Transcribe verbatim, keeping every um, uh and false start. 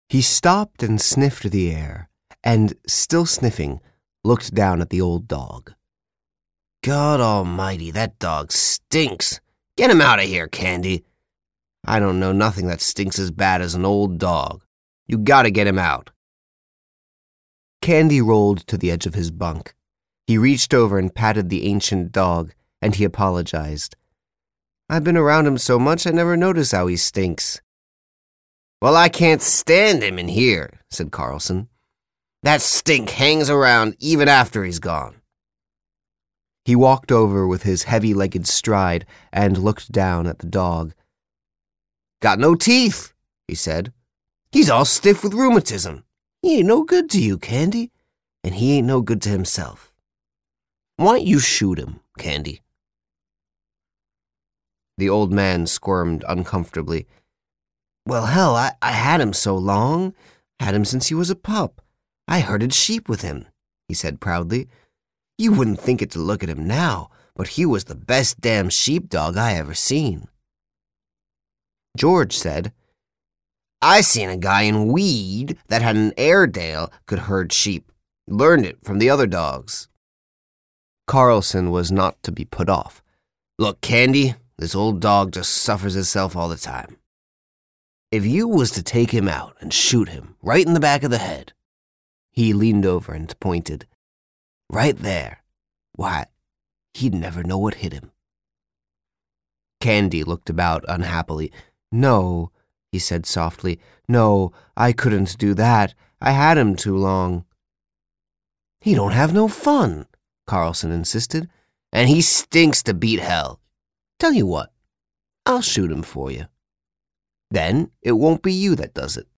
He stopped and sniffed the air, and, still sniffing, looked down at the old dog. God almighty, that dog stinks. Get him out of here, Candy. I don't know nothing that stinks as bad as an old dog. You gotta get him out. Candy rolled to the edge of his bunk. He reached over and patted the ancient dog, and he apologized. I've been around him so much I never notice how he stinks. Well, I can't stand him in here, said Carlson. That stink hangs around even after he's gone. He walked over with his heavy-legged stride and looked down at the dog. Got no teeth, he said. He's all stiff with rheumatism. He ain't no good to you, Candy, and he ain't no good to himself. Why don't you shoot him, Candy? The old man squirmed uncomfortably. Well, hell, I, I had him so long. Had him since he was a pup. I herded sheep with him, he said proudly. You wouldn't think it to look at him now, but he was the best damn sheepdog I ever seen. George said, I seen a guy in Weed that had an Airedale could herd sheep. Learned it from the other dogs. Carlson was not to be put off. Look, Candy, this old dog just suffers himself all the time. If you was to take him out and shoot him right in the back of the head, he leaned over and pointed, right there, why, he'd never know what hit him. Candy looked about unhappily. No, he said softly. No, I couldn't do that. I had him too long. He don't have no fun, Carlson insisted, and he stinks to beat hell. Tell you what, I'll shoot him for you. Then it won't be you that does it.